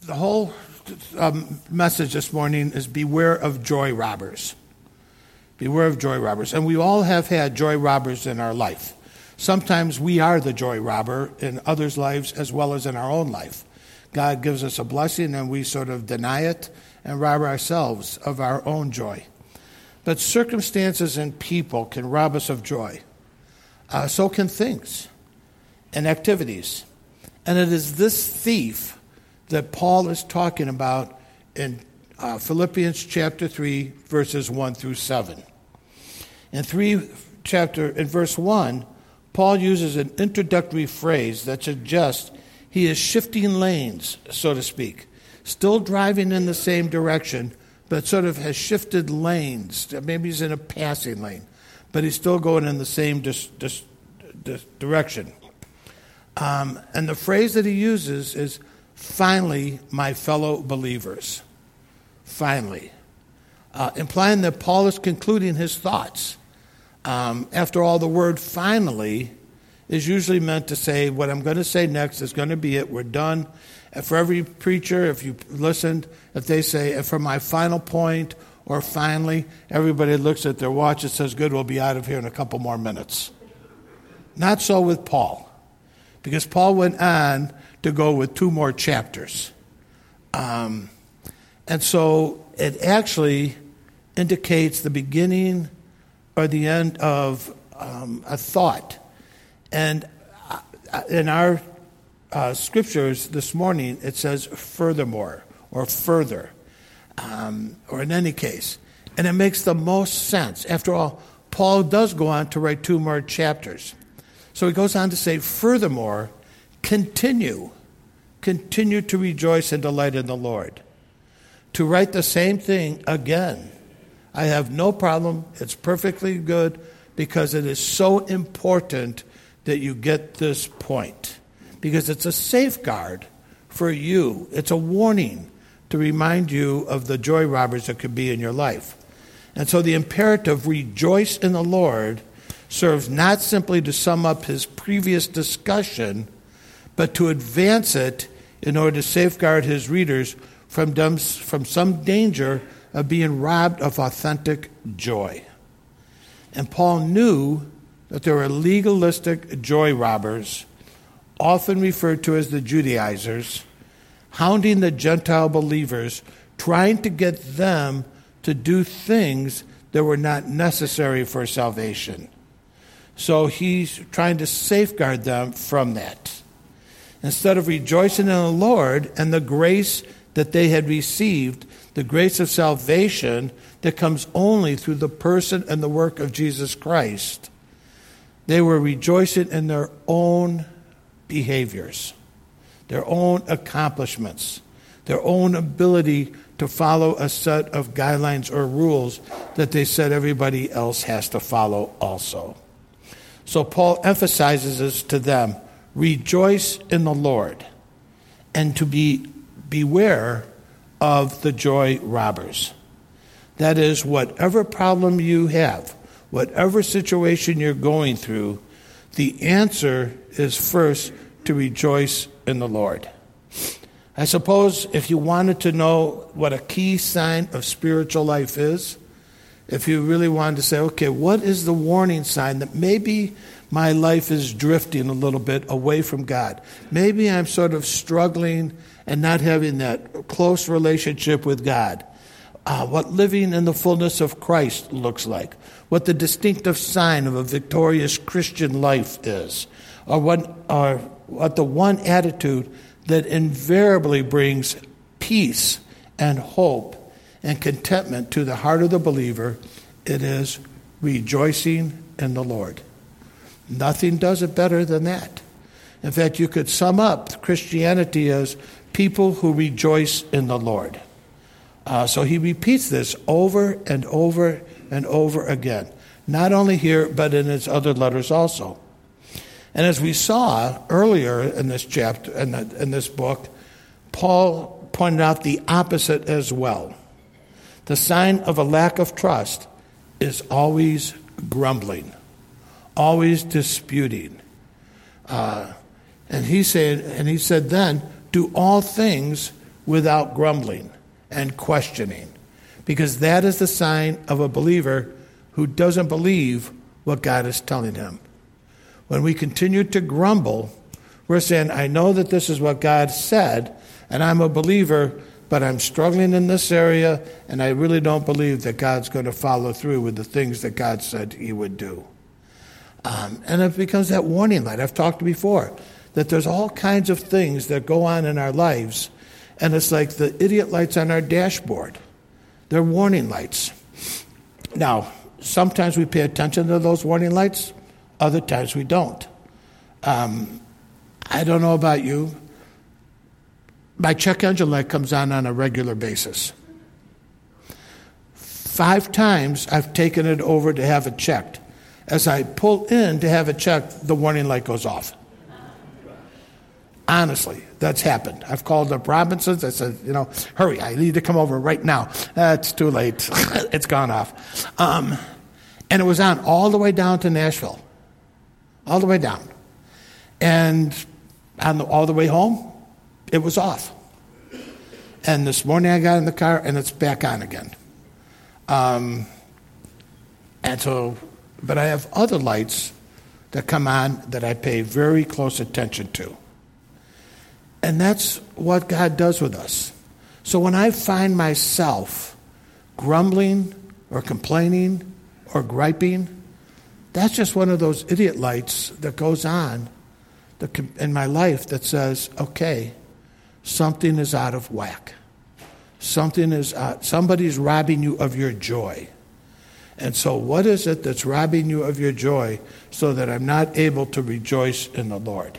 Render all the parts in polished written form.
The whole message this morning is beware of joy robbers. Beware of joy robbers. And we all have had joy robbers in our life. Sometimes we are the joy robber in others' lives as well as in our own life. God gives us a blessing and we sort of deny it and rob ourselves of our own joy. But circumstances and people can rob us of joy. So can things and activities. And it is this thief that Paul is talking about in Philippians chapter 3, verses 1 through 7. In verse 1, Paul uses an introductory phrase that suggests he is shifting lanes, so to speak, still driving in the same direction, but sort of has shifted lanes. Maybe he's in a passing lane, but he's still going in the same direction. And the phrase that he uses is, finally, my fellow believers. Finally. Implying that Paul is concluding his thoughts. After all, the word finally is usually meant to say, what I'm going to say next is going to be it. We're done. And for every preacher, if you listened, if they say, and for my final point, or finally, everybody looks at their watch and says, good, we'll be out of here in a couple more minutes. Not so with Paul, because Paul went on to go with 2 more chapters. And so it actually indicates the beginning or the end of a thought. And in our scriptures this morning, it says furthermore or further, or in any case. And it makes the most sense. After all, Paul does go on to write 2 more chapters. So he goes on to say, furthermore, continue to rejoice and delight in the Lord. To write the same thing again, I have no problem. It's perfectly good because it is so important that you get this point. Because it's a safeguard for you. It's a warning to remind you of the joy robbers that could be in your life. And so the imperative, rejoice in the Lord, serves not simply to sum up his previous discussion, but to advance it in order to safeguard his readers from some danger of being robbed of authentic joy. And Paul knew that there were legalistic joy robbers, often referred to as the Judaizers, hounding the Gentile believers, trying to get them to do things that were not necessary for salvation. So he's trying to safeguard them from that. Instead of rejoicing in the Lord and the grace that they had received, the grace of salvation that comes only through the person and the work of Jesus Christ, they were rejoicing in their own behaviors, their own accomplishments, their own ability to follow a set of guidelines or rules that they said everybody else has to follow also. So Paul emphasizes this to them, rejoice in the Lord, and to beware of the joy robbers. That is, whatever problem you have, whatever situation you're going through, the answer is first to rejoice in the Lord. I suppose if you wanted to know what a key sign of spiritual life is, if you really wanted to say, okay, what is the warning sign that maybe my life is drifting a little bit away from God? Maybe I'm sort of struggling and not having that close relationship with God. What living in the fullness of Christ looks like. What the distinctive sign of a victorious Christian life is. Or what the one attitude that invariably brings peace and hope and contentment to the heart of the believer, it is rejoicing in the Lord. Nothing does it better than that. In fact, you could sum up Christianity as people who rejoice in the Lord. So he repeats this over and over and over again. Not only here, but in his other letters also. And as we saw earlier in this chapter, in this book, Paul pointed out the opposite as well. The sign of a lack of trust is always grumbling, always disputing. And he said then, do all things without grumbling and questioning, because that is the sign of a believer who doesn't believe what God is telling him. When we continue to grumble, we're saying, I know that this is what God said, and I'm a believer, but I'm struggling in this area, and I really don't believe that God's going to follow through with the things that God said he would do. And it becomes that warning light. I've talked before that there's all kinds of things that go on in our lives, and it's like the idiot lights on our dashboard. They're warning lights. Now, sometimes we pay attention to those warning lights, other times we don't. I don't know about you. My check engine light comes on a regular basis. 5 times I've taken it over to have it checked. As I pull in to have it checked, the warning light goes off. Honestly, that's happened. I've called up Robinson's. I said, hurry, I need to come over right now. It's too late. It's gone off. And it was on all the way down to Nashville. All the way down. And all the way home, it was off. And this morning I got in the car and it's back on again. But I have other lights that come on that I pay very close attention to. And that's what God does with us. So when I find myself grumbling or complaining or griping, that's just one of those idiot lights that goes on in my life that says, okay, something is out of whack. Somebody's robbing you of your joy. And so what is it that's robbing you of your joy so that I'm not able to rejoice in the Lord?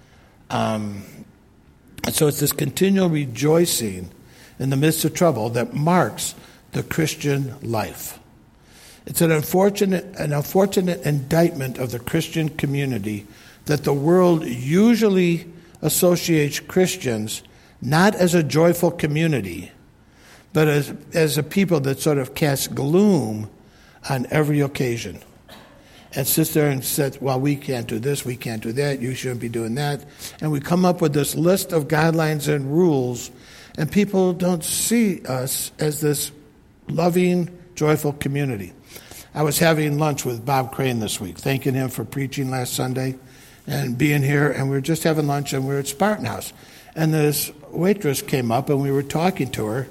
So it's this continual rejoicing in the midst of trouble that marks the Christian life. It's an unfortunate indictment of the Christian community that the world usually associates Christians not as a joyful community, but as a people that sort of cast gloom on every occasion. And sits there and says, well, we can't do this, we can't do that, you shouldn't be doing that. And we come up with this list of guidelines and rules, and people don't see us as this loving, joyful community. I was having lunch with Bob Crane this week, thanking him for preaching last Sunday and being here, and we were just having lunch, and we were at Spartan House. And this waitress came up, and we were talking to her,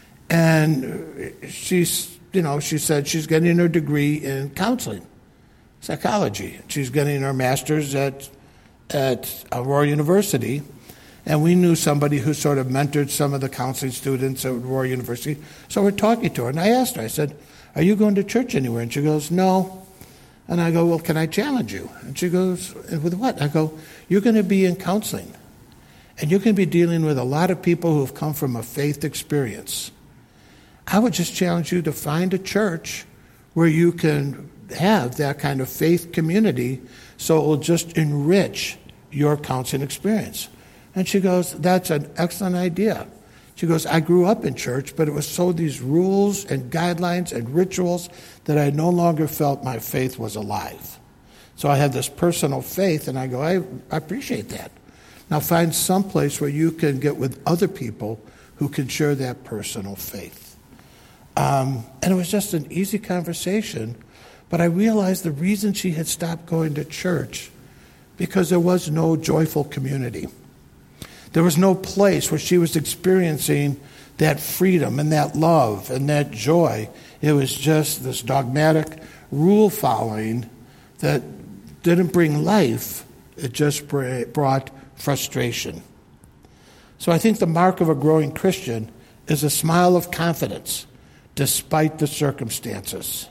and she said she's getting her degree in counseling. Psychology. She's getting her master's at Aurora University, and we knew somebody who sort of mentored some of the counseling students at Aurora University. So we're talking to her, and I asked her, I said, are you going to church anywhere? And she goes, no. And I go, well, can I challenge you? And she goes, with what? I go, you're going to be in counseling, and you're going to be dealing with a lot of people who have come from a faith experience. I would just challenge you to find a church where you can have that kind of faith community so it will just enrich your counseling experience. And she goes, that's an excellent idea. She goes, I grew up in church, but it was so these rules and guidelines and rituals that I no longer felt my faith was alive. So I have this personal faith, and I go, I appreciate that. Now find some place where you can get with other people who can share that personal faith. And it was just an easy conversation. But I realized the reason she had stopped going to church because there was no joyful community. There was no place where she was experiencing that freedom and that love and that joy. It was just this dogmatic rule following that didn't bring life. It just brought frustration. So I think the mark of a growing Christian is a smile of confidence despite the circumstances.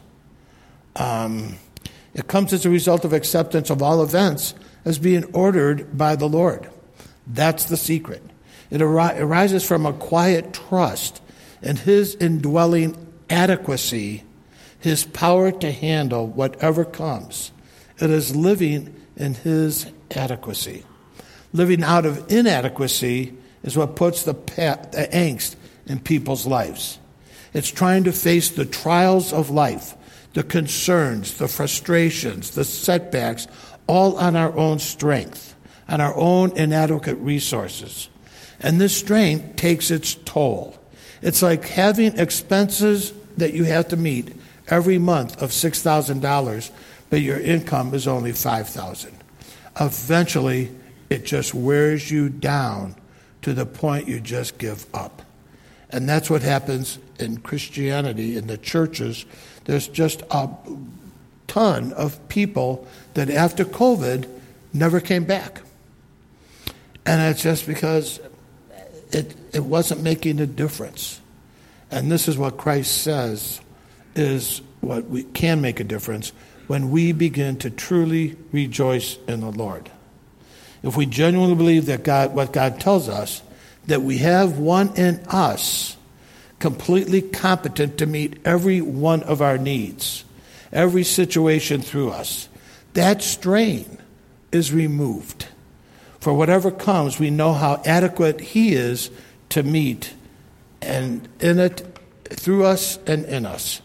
It comes as a result of acceptance of all events as being ordered by the Lord. That's the secret. It arises from a quiet trust in His indwelling adequacy, His power to handle whatever comes. It is living in His adequacy. Living out of inadequacy is what puts the angst in people's lives. It's trying to face the trials of life, the concerns, the frustrations, the setbacks, all on our own strength, on our own inadequate resources. And this strain takes its toll. It's like having expenses that you have to meet every month of $6,000, but your income is only $5,000. Eventually, it just wears you down to the point you just give up. And that's what happens in Christianity, in the churches. There's just a ton of people that after COVID never came back. And it's just because it wasn't making a difference. And this is what Christ says is what we can make a difference when we begin to truly rejoice in the Lord. If we genuinely believe that what God tells us, that we have one in us completely competent to meet every one of our needs, every situation through us, that strain is removed. For whatever comes, we know how adequate He is to meet, and in it, through us and in us.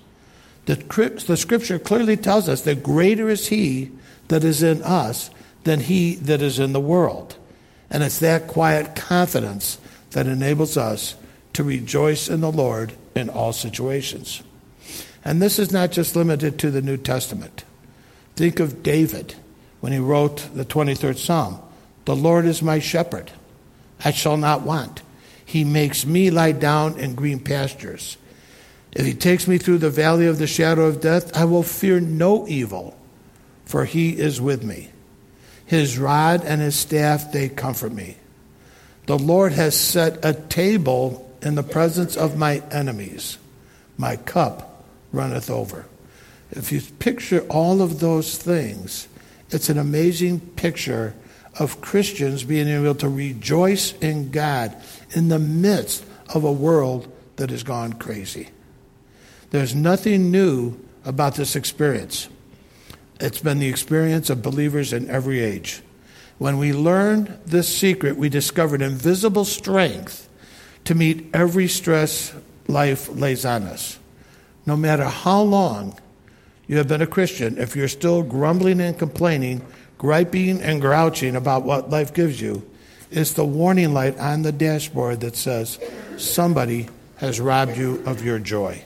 The Scripture clearly tells us that greater is He that is in us than he that is in the world. And it's that quiet confidence that enables us to rejoice in the Lord in all situations. And this is not just limited to the New Testament. Think of David when he wrote the 23rd Psalm. The Lord is my shepherd. I shall not want. He makes me lie down in green pastures. If He takes me through the valley of the shadow of death, I will fear no evil, for He is with me. His rod and His staff, they comfort me. The Lord has set a table in the presence of my enemies. My cup runneth over. If you picture all of those things, it's an amazing picture of Christians being able to rejoice in God in the midst of a world that has gone crazy. There's nothing new about this experience. It's been the experience of believers in every age. When we learned this secret, we discovered invisible strength to meet every stress life lays on us. No matter how long you have been a Christian, if you're still grumbling and complaining, griping and grouching about what life gives you, it's the warning light on the dashboard that says somebody has robbed you of your joy.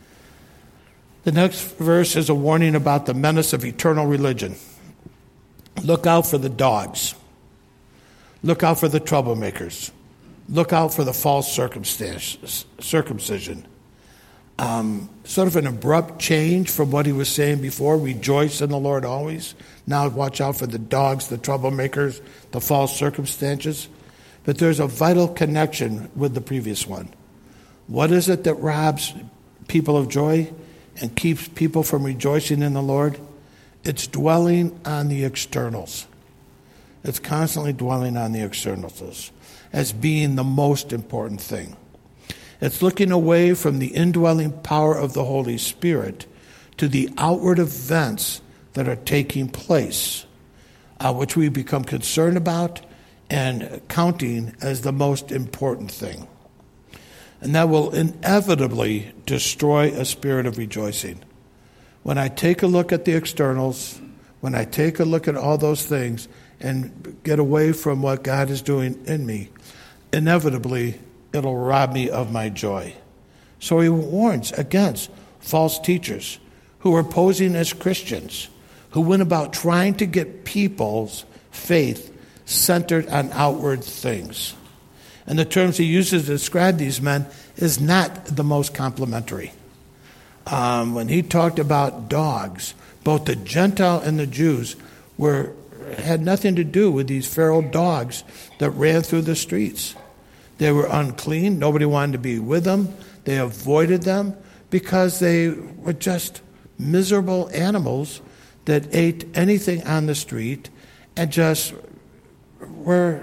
The next verse is a warning about the menace of eternal religion. Look out for the dogs. Look out for the troublemakers. Look out for the false circumcision. Sort of an abrupt change from what he was saying before. Rejoice in the Lord always. Now watch out for the dogs, the troublemakers, the false circumstances. But there's a vital connection with the previous one. What is it that robs people of joy and keeps people from rejoicing in the Lord? It's dwelling on the externals. It's constantly dwelling on the externals as being the most important thing. It's looking away from the indwelling power of the Holy Spirit to the outward events that are taking place, which we become concerned about and counting as the most important thing. And that will inevitably destroy a spirit of rejoicing. When I take a look at the externals, when I take a look at all those things and get away from what God is doing in me, inevitably it'll rob me of my joy. So he warns against false teachers who are posing as Christians, who went about trying to get people's faith centered on outward things. And the terms he uses to describe these men is not the most complimentary. When he talked about dogs, both the Gentile and the Jews had nothing to do with these feral dogs that ran through the streets. They were unclean. Nobody wanted to be with them. They avoided them because they were just miserable animals that ate anything on the street and just were,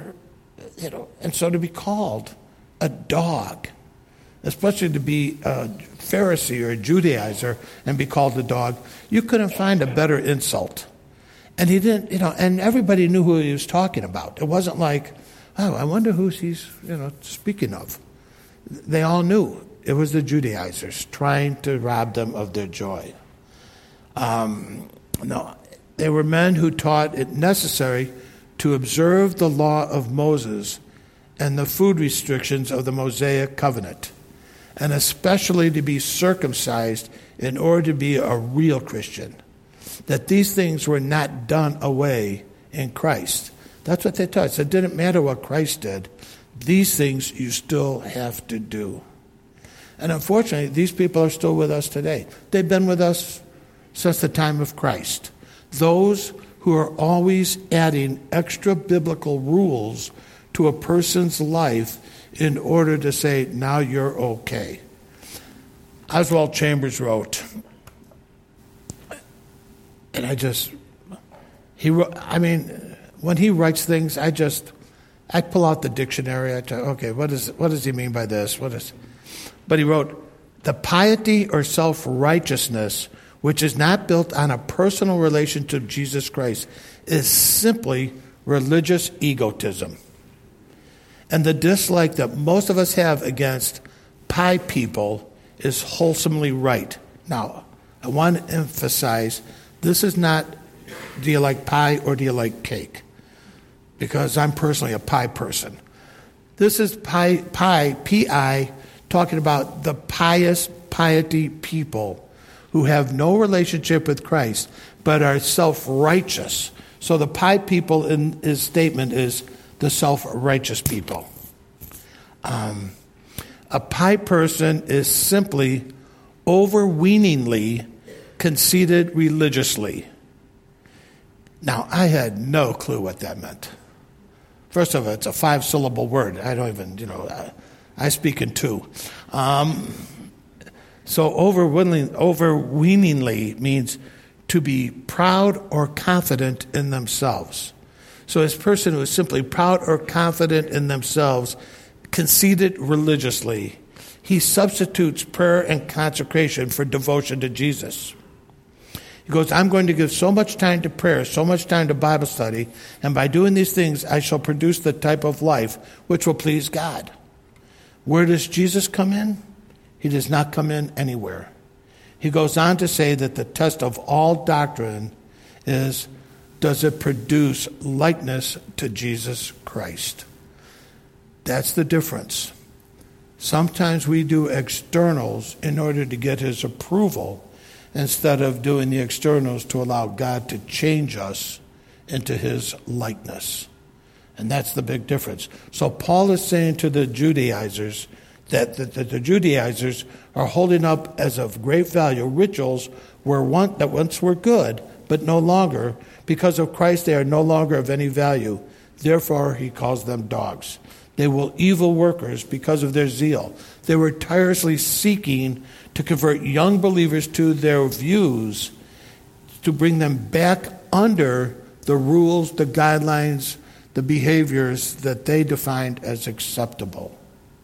and so to be called a dog, especially to be a Pharisee or a Judaizer and be called a dog, you couldn't find a better insult. And he didn't, and everybody knew who he was talking about. It wasn't like, oh, I wonder who he's, speaking of. They all knew it was the Judaizers trying to rob them of their joy. No, they were men who taught it necessary to observe the law of Moses and the food restrictions of the Mosaic covenant, and especially to be circumcised in order to be a real Christian. That these things were not done away in Christ. That's what they taught us. It didn't matter what Christ did. These things you still have to do. And unfortunately, these people are still with us today. They've been with us since the time of Christ. Those who are always adding extra biblical rules to a person's life in order to say, now you're okay. Oswald Chambers wrote, and when he writes things, I pull out the dictionary. I tell, okay, what does he mean by this? But he wrote, the piety or self-righteousness, which is not built on a personal relation to Jesus Christ, is simply religious egotism. And the dislike that most of us have against pie people is wholesomely right. Now, I want to emphasize, this is not, do you like pie or do you like cake? Because I'm personally a pie person. This is P-I, talking about the piety people who have no relationship with Christ, but are self-righteous. So the pie people in his statement is the self-righteous people. A pie person is simply overweeningly conceited religiously. Now, I had no clue what that meant. First of all, it's a 5-syllable word. I don't even, I speak in 2. So overweeningly means to be proud or confident in themselves. So this person who is simply proud or confident in themselves, conceited religiously, he substitutes prayer and consecration for devotion to Jesus. He goes, I'm going to give so much time to prayer, so much time to Bible study, and by doing these things, I shall produce the type of life which will please God. Where does Jesus come in? He does not come in anywhere. He goes on to say that the test of all doctrine is, does it produce likeness to Jesus Christ? That's the difference. Sometimes we do externals in order to get his approval instead of doing the externals to allow God to change us into his likeness. And that's the big difference. So Paul is saying to the Judaizers that the Judaizers are holding up as of great value rituals that once were good, but no longer. Because of Christ, they are no longer of any value. Therefore, he calls them dogs. They were evil workers because of their zeal. They were tirelessly seeking to convert young believers to their views, to bring them back under the rules, the guidelines, the behaviors that they defined as acceptable,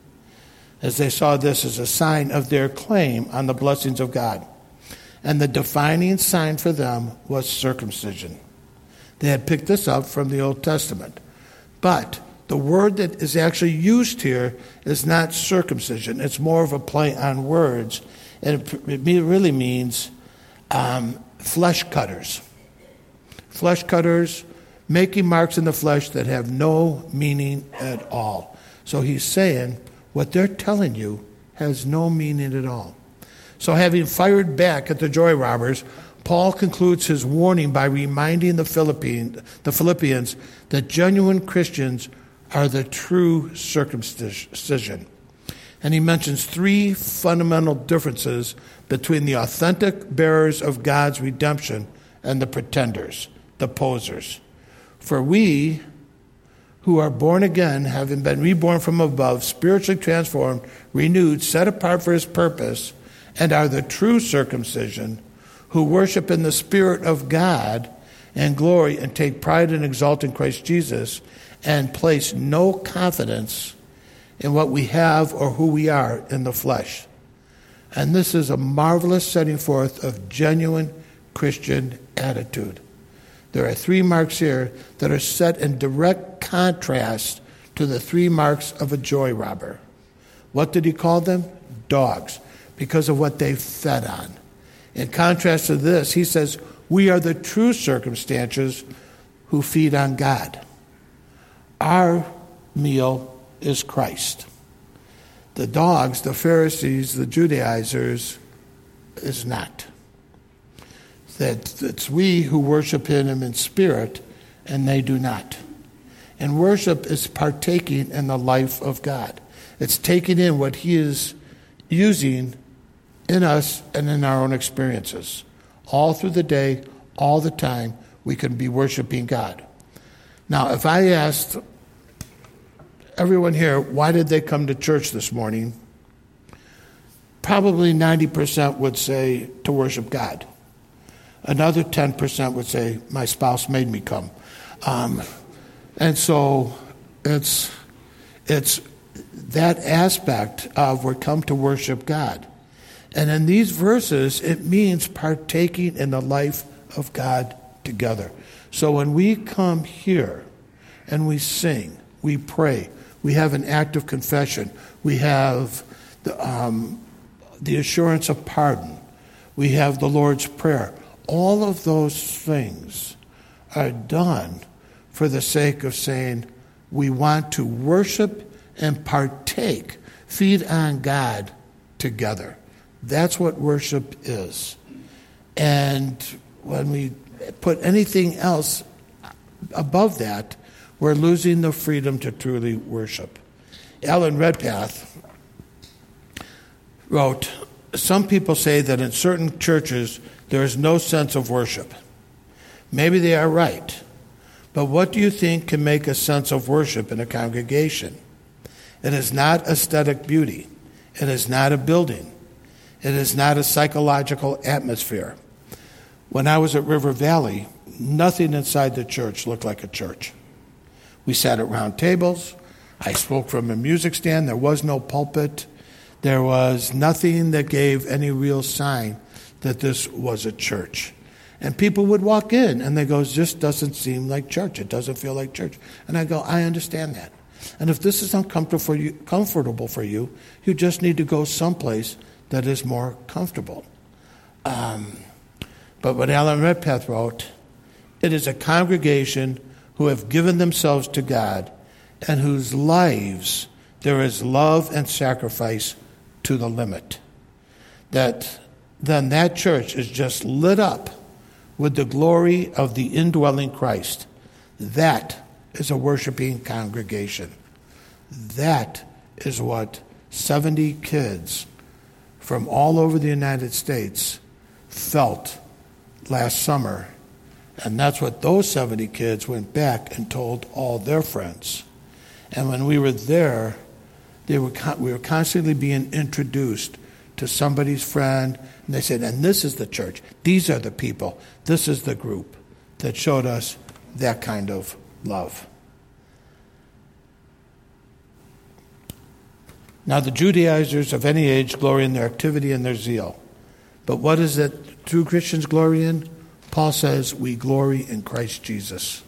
as they saw this as a sign of their claim on the blessings of God. And the defining sign for them was circumcision. They had picked this up from the Old Testament. But the word that is actually used here is not circumcision. It's more of a play on words. And it really means flesh cutters. Flesh cutters, making marks in the flesh that have no meaning at all. So he's saying what they're telling you has no meaning at all. So having fired back at the joy robbers, Paul concludes his warning by reminding the Philippians that genuine Christians are the true circumcision. And he mentions 3 fundamental differences between the authentic bearers of God's redemption and the pretenders, the posers. For we who are born again, having been reborn from above, spiritually transformed, renewed, set apart for his purpose, and are the true circumcision, who worship in the Spirit of God and glory and take pride and exalt in Christ Jesus and place no confidence in what we have or who we are in the flesh. And this is a marvelous setting forth of genuine Christian attitude. There are 3 marks here that are set in direct contrast to the 3 marks of a joy robber. What did he call them? Dogs, because of what they fed on. In contrast to this, he says, we are the true circumstances who feed on God. Our meal is Christ. The dogs, the Pharisees, the Judaizers, is not. That it's we who worship him in spirit, and they do not. And worship is partaking in the life of God. It's taking in what he is using in us and in our own experiences. All through the day, all the time, we can be worshiping God. Now, if I asked everyone here, why did they come to church this morning? Probably 90% would say to worship God. Another 10% would say, my spouse made me come. And so it's that aspect of we're come to worship God. And in these verses, it means partaking in the life of God together. So when we come here and we sing, we pray, we have an act of confession, we have the assurance of pardon, we have the Lord's Prayer. All of those things are done for the sake of saying we want to worship and partake, feed on God together. That's what worship is. And when we put anything else above that, we're losing the freedom to truly worship. Alan Redpath wrote, some people say that in certain churches there is no sense of worship. Maybe they are right. But what do you think can make a sense of worship in a congregation? It is not aesthetic beauty. It is not a building. It is not a psychological atmosphere. When I was at River Valley, nothing inside the church looked like a church. We sat at round tables. I spoke from a music stand. There was no pulpit. There was nothing that gave any real sign that this was a church. And people would walk in and they go, this doesn't seem like church. It doesn't feel like church. And I go, I understand that. And if this is uncomfortable for you, you just need to go someplace that is more comfortable. But what Alan Redpath wrote, it is a congregation who have given themselves to God and whose lives there is love and sacrifice to the limit. That then that church is just lit up with the glory of the indwelling Christ. That is a worshiping congregation. That is what 70 kids from all over the United States felt last summer. And that's what those 70 kids went back and told all their friends. And when we were there, we were constantly being introduced to somebody's friend, and they said, and this is the church. These are the people. This is the group that showed us that kind of love. Now, the Judaizers of any age glory in their activity and their zeal. But what is it true Christians glory in? Paul says we glory in Christ Jesus.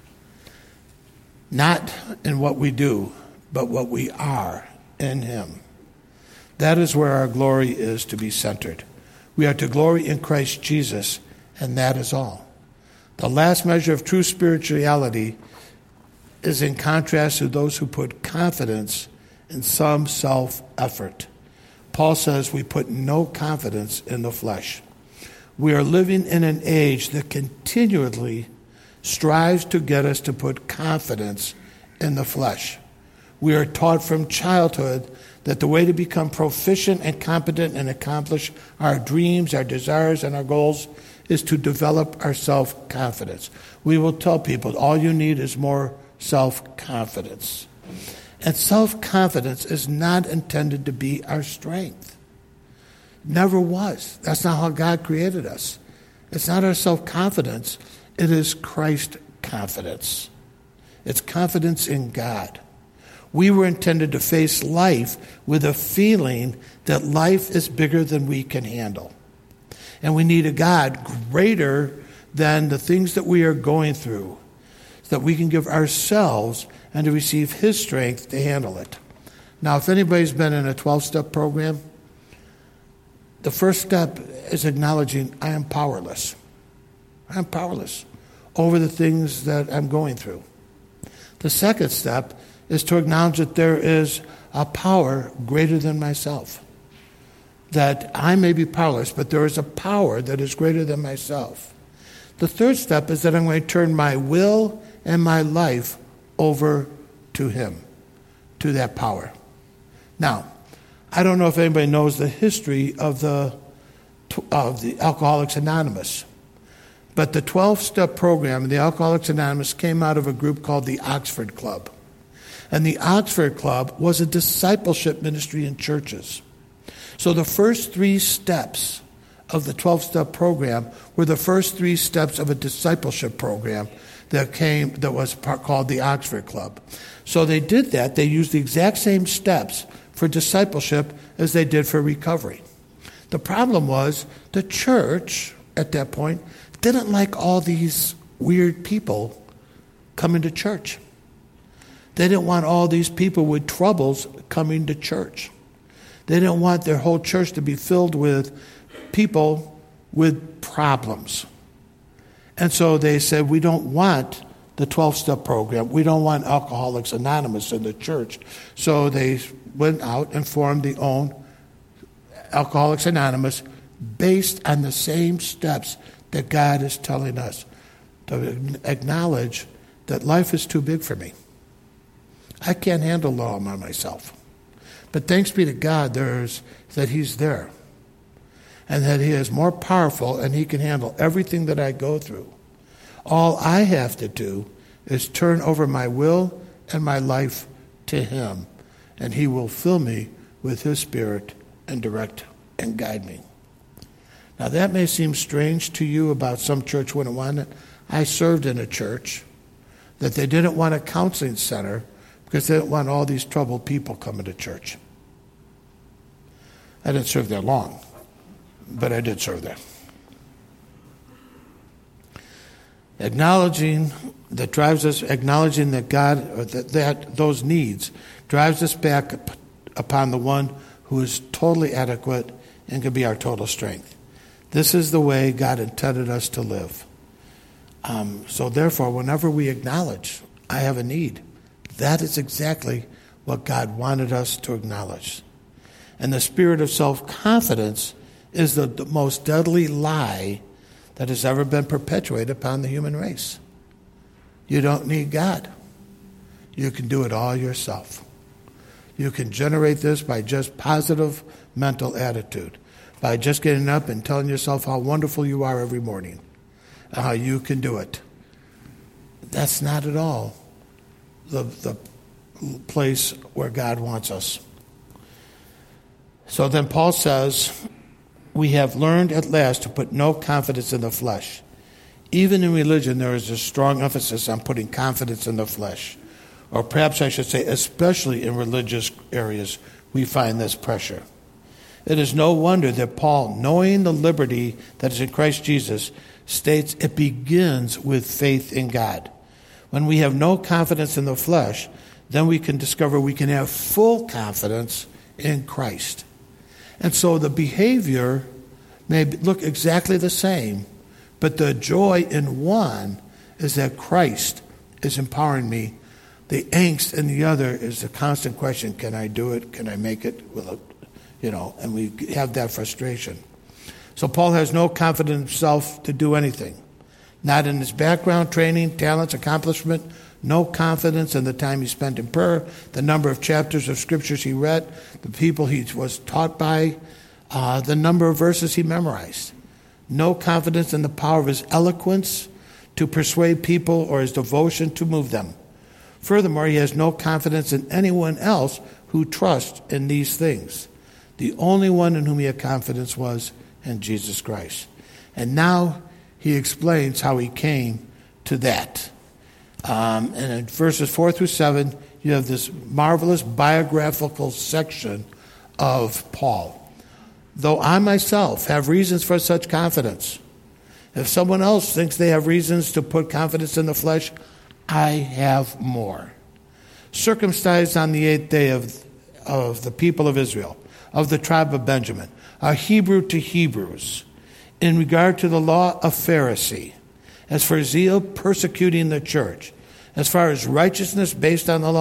Not in what we do, but what we are in him. That is where our glory is to be centered. We are to glory in Christ Jesus, and that is all. The last measure of true spirituality is in contrast to those who put confidence in some self-effort. Paul says we put no confidence in the flesh. We are living in an age that continually strives to get us to put confidence in the flesh. We are taught from childhood that the way to become proficient and competent and accomplish our dreams, our desires, and our goals is to develop our self-confidence. We will tell people all you need is more self-confidence. And self-confidence is not intended to be our strength. Never was. That's not how God created us. It's not our self-confidence. It is Christ confidence. It's confidence in God. We were intended to face life with a feeling that life is bigger than we can handle. And we need a God greater than the things that we are going through, so that we can give ourselves and to receive his strength to handle it. Now, if anybody's been in a 12-step program, the first step is acknowledging I am powerless. I'm powerless over the things that I'm going through. The second step is to acknowledge that there is a power greater than myself. That I may be powerless, but there is a power that is greater than myself. The third step is that I'm going to turn my will and my life over to him, to that power. Now, I don't know if anybody knows the history of the Alcoholics Anonymous, but the 12-step program of the Alcoholics Anonymous came out of a group called the Oxford Club. And the Oxford Club was a discipleship ministry in churches. So the first 3 steps of the 12-step program were the first 3 steps of a discipleship program that was called the Oxford Club. So they did that. They used the exact same steps for discipleship as they did for recovery. The problem was the church at that point didn't like all these weird people coming to church. They didn't want all these people with troubles coming to church. They didn't want their whole church to be filled with people with problems. And so they said, we don't want the 12-step program. We don't want Alcoholics Anonymous in the church. So they went out and formed their own Alcoholics Anonymous based on the same steps that God is telling us. To acknowledge that life is too big for me. I can't handle it all by myself. But thanks be to God that he's there. And that he is more powerful and he can handle everything that I go through. All I have to do is turn over my will and my life to him. And he will fill me with his Spirit and direct and guide me. Now that may seem strange to you about some church wouldn't want it. I served in a church that they didn't want a counseling center because they didn't want all these troubled people coming to church. I didn't serve there long, but I did serve there. Acknowledging that God, or that those needs, drives us back upon the one who is totally adequate and can be our total strength. This is the way God intended us to live. So therefore, whenever we acknowledge, I have a need, that is exactly what God wanted us to acknowledge. And the spirit of self-confidence is the most deadly lie that has ever been perpetuated upon the human race. You don't need God. You can do it all yourself. You can generate this by just positive mental attitude, by just getting up and telling yourself how wonderful you are every morning, and how you can do it. That's not at all the place where God wants us. So then Paul says, we have learned at last to put no confidence in the flesh. Even in religion, there is a strong emphasis on putting confidence in the flesh. Or perhaps I should say, especially in religious areas, we find this pressure. It is no wonder that Paul, knowing the liberty that is in Christ Jesus, states it begins with faith in God. When we have no confidence in the flesh, then we can discover we can have full confidence in Christ. And so the behavior may look exactly the same, but the joy in one is that Christ is empowering me. The angst in the other is the constant question, can I do it? Can I make it? Will it? And we have that frustration. So Paul has no confidence in himself to do anything. Not in his background, training, talents, accomplishment. No confidence in the time he spent in prayer, the number of chapters of scriptures he read, the people he was taught by, the number of verses he memorized. No confidence in the power of his eloquence to persuade people or his devotion to move them. Furthermore, he has no confidence in anyone else who trusts in these things. The only one in whom he had confidence was in Jesus Christ. And now he explains how he came to that. And in verses 4 through 7, you have this marvelous biographical section of Paul. Though I myself have reasons for such confidence, if someone else thinks they have reasons to put confidence in the flesh, I have more. Circumcised on the 8th day of the people of Israel, of the tribe of Benjamin, a Hebrew to Hebrews, in regard to the law, a Pharisee, as for zeal, persecuting the church, as far as righteousness based on the law,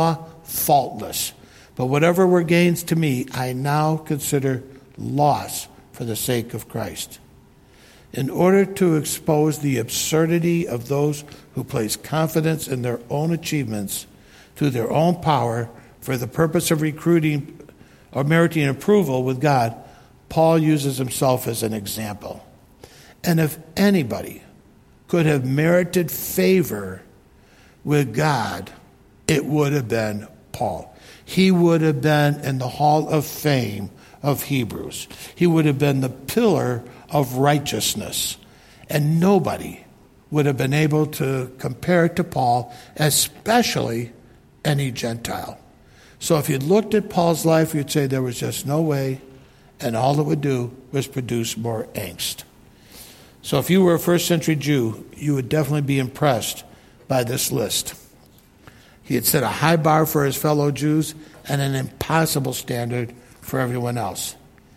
faultless. But whatever were gains to me, I now consider loss for the sake of Christ. In order to expose the absurdity of those who place confidence in their own achievements through their own power for the purpose of recruiting or meriting approval with God, Paul uses himself as an example. And if anybody could have merited favor with God, it would have been Paul. He would have been in the Hall of Fame of Hebrews. He would have been the pillar of righteousness. And nobody would have been able to compare it to Paul, especially any Gentile. So if you looked at Paul's life, you'd say there was just no way, and all it would do was produce more angst. So if you were a first century Jew, you would definitely be impressed by this list. He had set a high bar for his fellow Jews and an impossible standard for everyone else.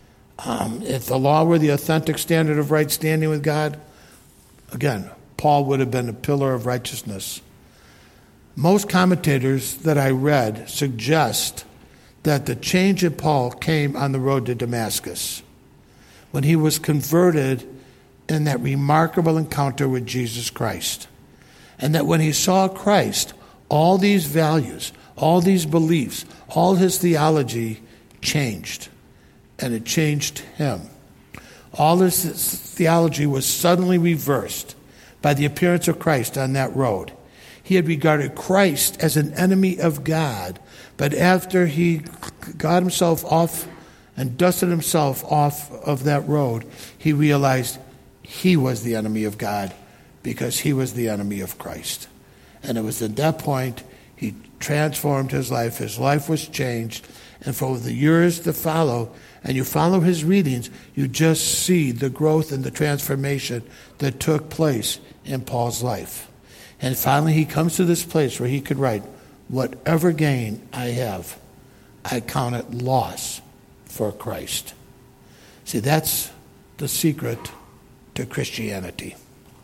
If the law were the authentic standard of right standing with God, again, Paul would have been a pillar of righteousness. Most commentators that I read suggest that the change in Paul came on the road to Damascus when he was converted in that remarkable encounter with Jesus Christ. And that when he saw Christ, all these values, all these beliefs, all his theology changed. And it changed him. All his theology was suddenly reversed by the appearance of Christ on that road. He had regarded Christ as an enemy of God, but after he got himself off and dusted himself off of that road, he realized he was the enemy of God because he was the enemy of Christ. And it was at that point he transformed his life. His life was changed. And for the years to follow, and you follow his readings, you just see the growth and the transformation that took place in Paul's life. And finally he comes to this place where he could write, whatever gain I have, I count it loss for Christ. See, that's the secret to Christianity.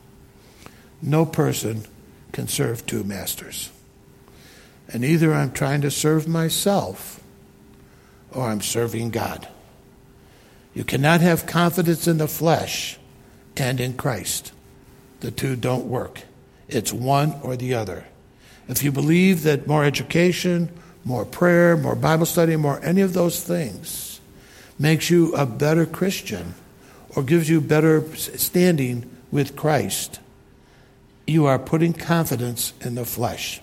No person can serve two masters. And either I'm trying to serve myself or I'm serving God. You cannot have confidence in the flesh and in Christ. The two don't work. It's one or the other. If you believe that more education, more prayer, more Bible study, more any of those things makes you a better Christian or gives you better standing with Christ, you are putting confidence in the flesh.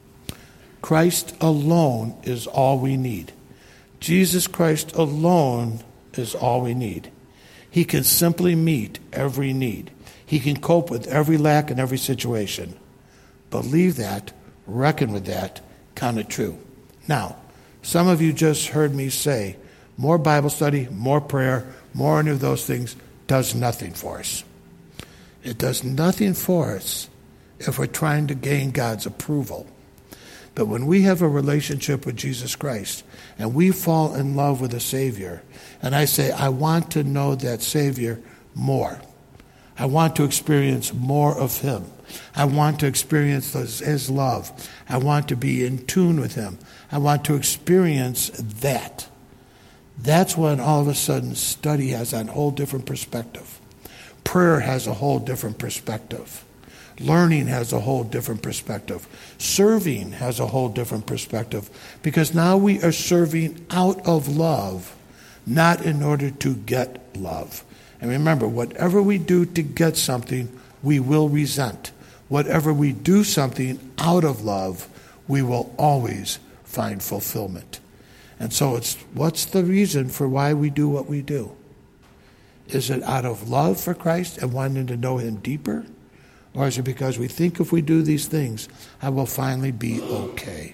Christ alone is all we need. Jesus Christ alone is all we need. He can simply meet every need. He can cope with every lack in every situation. Believe that, reckon with that, count it true. Now, some of you just heard me say, more Bible study, more prayer, more any of those things does nothing for us. It does nothing for us if we're trying to gain God's approval. But when we have a relationship with Jesus Christ and we fall in love with the Savior, and I say, I want to know that Savior more. I want to experience more of him. I want to experience his love. I want to be in tune with him. I want to experience that. That's when all of a sudden study has a whole different perspective. Prayer has a whole different perspective. Learning has a whole different perspective. Serving has a whole different perspective. Because now we are serving out of love, not in order to get love. And remember, whatever we do to get something, we will resent. Whatever we do something out of love, we will always find fulfillment. And so what's the reason for why we do what we do? Is it out of love for Christ and wanting to know him deeper? Or is it because we think if we do these things, I will finally be okay?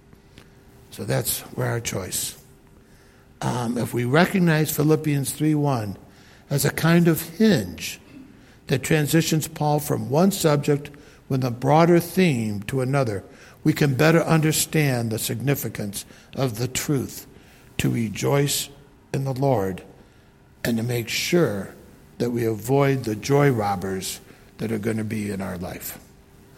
So that's where our choice. If we recognize Philippians 3:1 as a kind of hinge that transitions Paul from one subject with a broader theme to another, we can better understand the significance of the truth to rejoice in the Lord and to make sure that we avoid the joy robbers that are going to be in our life.